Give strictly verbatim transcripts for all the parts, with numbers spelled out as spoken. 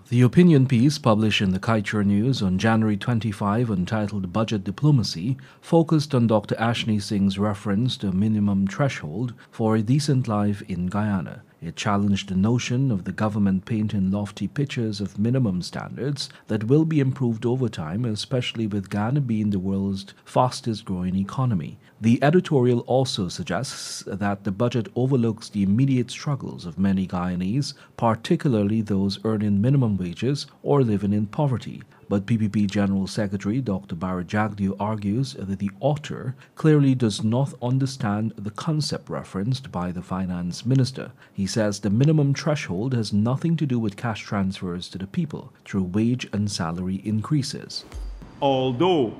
The opinion piece published in the Kaicher News on January twenty-fifth, entitled Budget Diplomacy, focused on Doctor Ashni Singh's reference to a minimum threshold for a decent life in Guyana. It challenged the notion of the government painting lofty pictures of minimum standards that will be improved over time, especially with Guyana being the world's fastest growing economy. The editorial also suggests that the budget overlooks the immediate struggles of many Guyanese, particularly those earning minimum wages or living in poverty. But P P P General Secretary Doctor Bara Jagdeo argues that the author clearly does not understand the concept referenced by the Finance Minister. He says the minimum threshold has nothing to do with cash transfers to the people through wage and salary increases. Although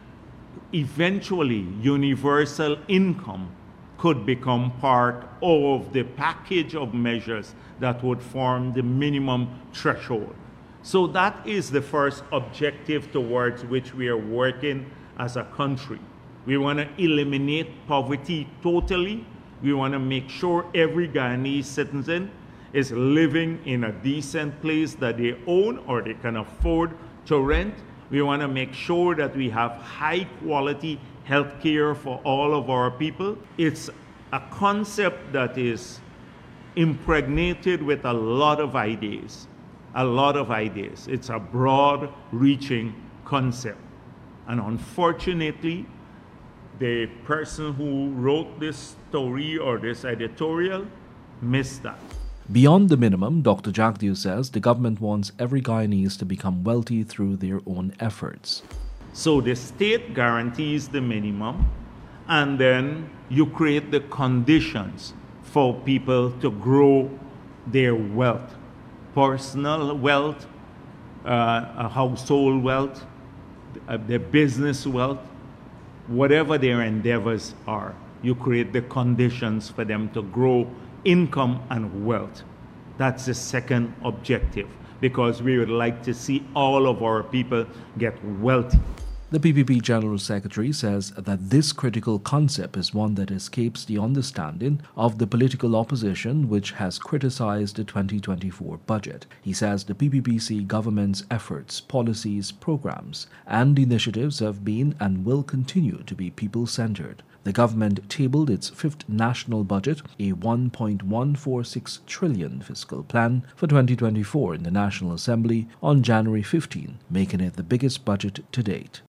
eventually universal income could become part of the package of measures that would form the minimum threshold. So that is the first objective towards which we are working as a country. We want to eliminate poverty totally. We want to make sure every Guyanese citizen is living in a decent place that they own or they can afford to rent. We want to make sure that we have high quality health care for all of our people. It's a concept that is impregnated with a lot of ideas. A lot of ideas. It's a broad reaching concept. And unfortunately, the person who wrote this story or this editorial missed that. Beyond the minimum, Doctor Jagdeo says the government wants every Guyanese to become wealthy through their own efforts. So the state guarantees the minimum, and then you create the conditions for people to grow their wealth. Personal wealth, uh, household wealth, uh, their business wealth, whatever their endeavors are, you create the conditions for them to grow income and wealth. That's the second objective, because we would like to see all of our people get wealthy. The P P P General Secretary says that this critical concept is one that escapes the understanding of the political opposition, which has criticized the twenty twenty-four budget. He says the P P P C government's efforts, policies, programs, and initiatives have been and will continue to be people-centered. The government tabled its fifth national budget, a one point one four six trillion fiscal plan for twenty twenty-four in the National Assembly on January fifteenth, making it the biggest budget to date.